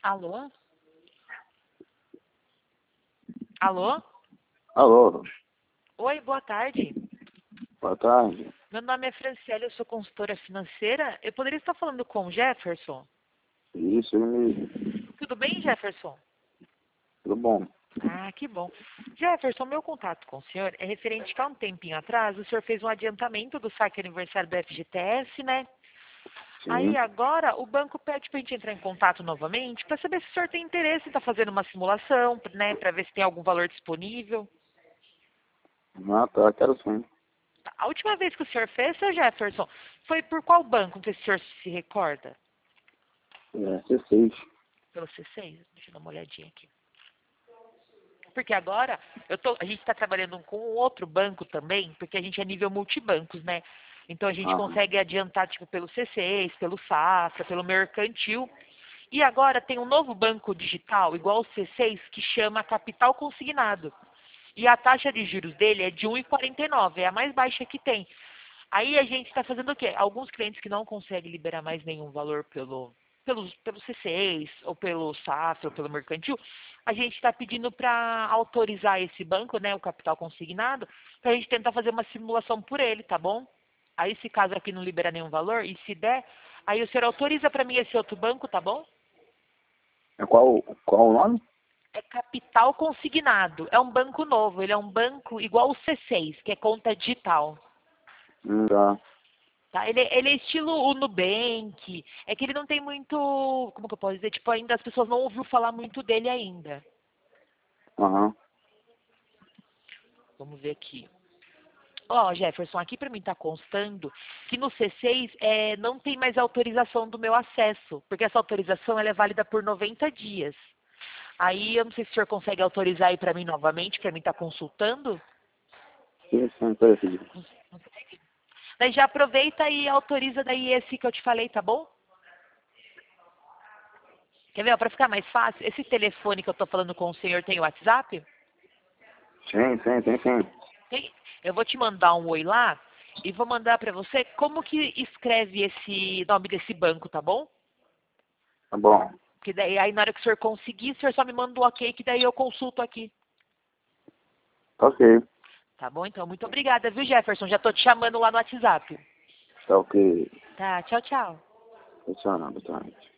Alô? Alô? Alô, Oi, boa tarde. boa tarde. Meu nome é Franciele, eu sou consultora financeira. Eu poderia estar falando com o Jefferson? Isso, ele mesmo. Tudo bem, Jefferson? Tudo bom? Ah, que bom. Jefferson, meu contato com o senhor é referente que há um tempinho atrás o senhor fez um adiantamento do saque aniversário do FGTS, né? Aí Sim. agora o banco pede para a gente entrar em contato novamente para saber se o senhor tem interesse em estar fazendo uma simulação, né? Para ver se tem algum valor disponível. Ah, tá, quero sim. A última vez que o senhor fez, seu Jefferson, foi por qual banco que o senhor se recorda? É, C6. Pelo C6? Deixa eu dar uma olhadinha aqui. Porque agora a gente está trabalhando com um outro banco também, porque a gente é nível multibancos, né? Então a gente Aham. consegue adiantar tipo pelo C6, pelo Safra, pelo Mercantil. E agora tem um novo banco digital, igual o C6, que chama Capital Consignado. E a taxa de juros dele é de 1,49, é a mais baixa que tem. Aí a gente está fazendo o quê? Alguns clientes que não conseguem liberar mais nenhum valor pelo C6, ou pelo Safra, ou pelo Mercantil, a gente está pedindo para autorizar esse banco, né, o capital consignado, para a gente tentar fazer uma simulação por ele, tá bom? Aí se caso aqui não liberar nenhum valor, e se der, aí o senhor autoriza para mim esse outro banco, tá bom? É qual o nome? É capital consignado, é um banco novo, ele é um banco igual o C6, que é conta digital. Tá. Tá? Ele é estilo o Nubank. É que ele não tem muito. Como que eu posso dizer? Tipo, ainda as pessoas não ouviram falar muito dele ainda. Aham. Vamos ver aqui. Ó, Jefferson, aqui para mim tá constando que no C6 não tem mais autorização do meu acesso, porque essa autorização ela é válida por 90 dias. Aí eu não sei se o senhor consegue autorizar aí para mim novamente, para mim estar consultando. Sim, peraí, filho. Daí já aproveita e autoriza daí esse que eu te falei, tá bom? Quer ver, para ficar mais fácil, esse telefone que eu tô falando com o senhor tem o WhatsApp? Sim. Tem? Eu vou te mandar um oi lá e vou mandar para você como que escreve esse nome desse banco, tá bom? Tá bom. Que daí aí na hora que o senhor conseguir, o senhor só me manda um ok, que daí eu consulto aqui. Tá ok. Tá bom? Então, muito obrigada, viu, Jefferson? Já tô te chamando lá no WhatsApp. Tá ok. Tá, tchau, tchau. Funciona, boa tarde.